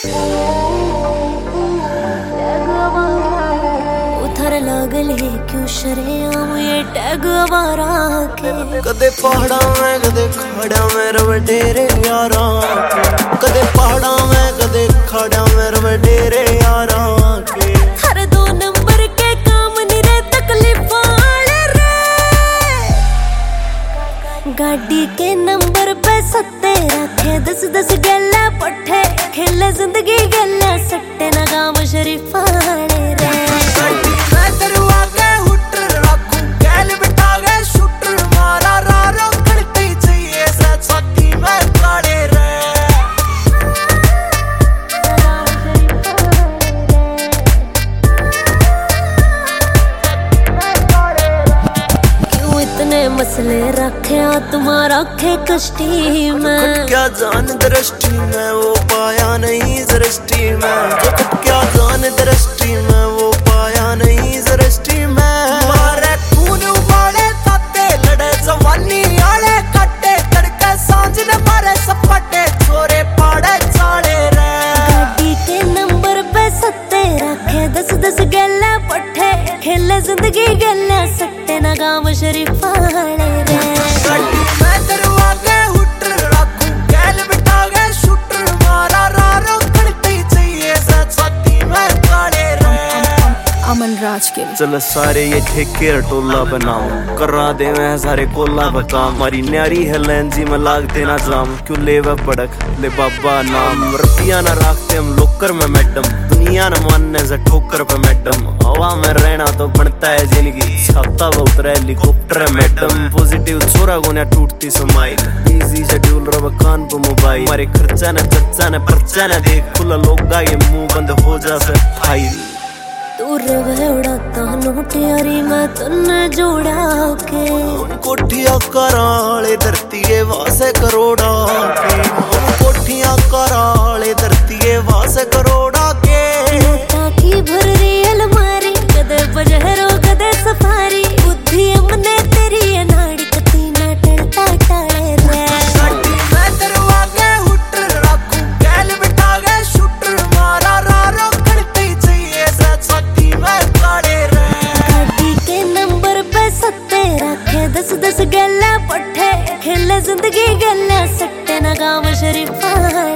उधर लगले क्यों शरेआम ये टैग आवारा के। कदे पहाड़ा में कदे खड़ा में रवे डेरे यारा के। कदे पहाड़ा में कदे खड़ा में रवे डेरे यारा के। हर 2 नंबर के काम नहीं रे तकलीफ वाले रे। गाड़ी के नंबर पे सत्ते रखे 10-10 गल्ला पट्टे खेले जिंदगी गल्ला सट्टे ना काम शरीफ वाले रे। मसले रखे तुम्हारा रखे कष्टी में। क्या जान दृष्टि में वो पाया नहीं दृष्टि में। क्या जान दृष्टि में वो पाया नहीं दृष्टि में। मारे खून उबाले ताते लड़े जवानी आले कट्टे तड़के सांझ ने मारे सपटे छोरे पाड़े चाले रे। गाड़ी के नंबर पे सत्ते रखे 10-10 गल्ला पट्टे खेले जिंदगी गल्ला सट्टे ना काम शरीफ वाले रे। राज के चल सारे ये ठेके टोला बनाओ करा दे मैं सारे कोला बका। मारी न्यारी है लैंजी में लागते ना जाम क्यों लेवा पड़क ले बाबा नाम। रुपया ना रखते हम लोकर में मैडम दुनिया न मानने से ठोकर पे मैडम। हवा में रहना तो बनता है जिंदगी छाता वो उतरा हेलीकॉप्टर है मैडम। पॉजिटिव छोरा गुना टूटती स्माइल इजी शेड्यूल रब कान पे मोबाइल। हमारे खर्चा न चर्चा न पर्चा न देख खुला लोगा ये मुंह बंद हो जा से फाइल। तू रवे उड़ाता नोट यारी मैं तुन्ने जोड़ा के। कोठिया कराले धरती के वासे करोड़ा के। कोठिया कराले धरती के वासे करोड़ा के। ताकि भर रही अलमारी कदे बजहरो कदे सफारी। बुद्धि हमने तेरी ये नाड़ी कती ना टलता टाले रे। दस गल्ला पट्टे खेले जिंदगी गल्ला सट्टे ना काम शरीफ वाले।